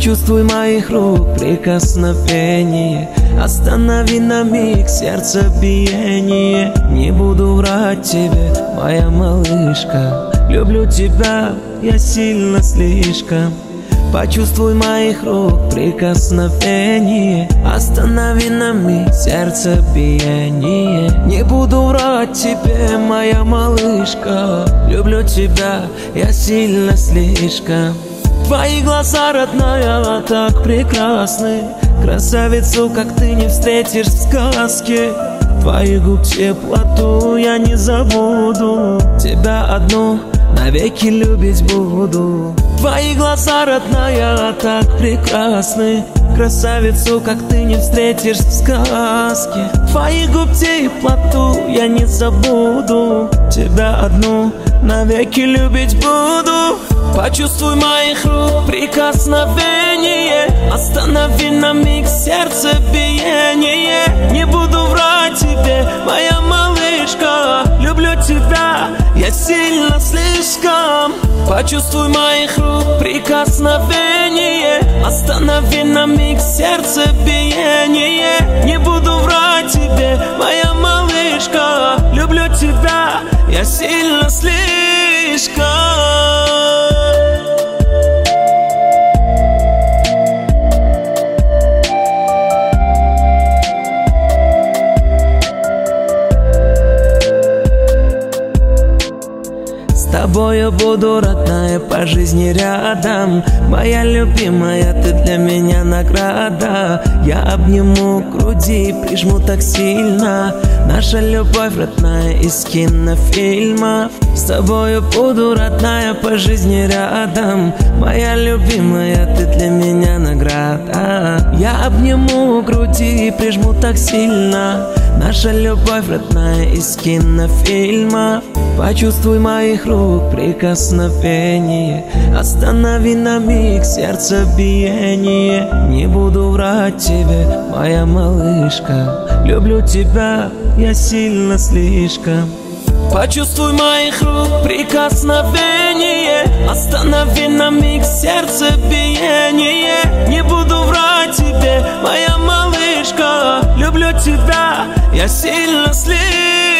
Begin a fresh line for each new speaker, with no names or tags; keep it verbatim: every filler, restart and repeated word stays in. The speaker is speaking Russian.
Почувствуй моих рук прикосновение, останови на миг сердцебиение. Не буду врать тебе, моя малышка, люблю тебя я сильно слишком. Почувствуй моих рук прикосновение, останови на миг сердцебиение. Не буду врать тебе, моя малышка, люблю тебя я сильно слишком. Твои глаза, родная, так прекрасны, красавицу, как ты, не встретишь в сказке. Твоих губ теплоту я не забуду, тебя одну навеки любить буду. Твои глаза, родная, так прекрасны, красавицу, как ты, не встретишь в сказке. Твоих губ теплоту я не забуду, тебя одну навеки любить буду. Почувствуй моих рук прикосновение, останови на миг сердцебиение. Не буду врать тебе, моя малышка, люблю тебя я сильно слишком. Почувствуй моих рук прикосновение, останови на миг сердцебиение. Не буду врать тебе, моя малышка, люблю тебя я сильно слишком. С тобою буду, родная, по жизни рядом. Моя любимая, ты для меня награда. Я обниму к груди, прижму так сильно. Наша любовь, родная, из кинофильмов. С тобою буду, родная, по жизни рядом. Моя любимая, ты для меня награда. Я обниму к груди, прижму так сильно. Наша любовь, родная, из кинофильмов. Почувствуй моих рук прикосновение, останови на миг сердцебиение. Не буду врать тебе, моя малышка, люблю тебя я сильно слишком. Почувствуй моих рук прикосновение, останови на миг сердцебиение. Не буду врать тебе, моя малышка, люблю тебя я сильно слишком.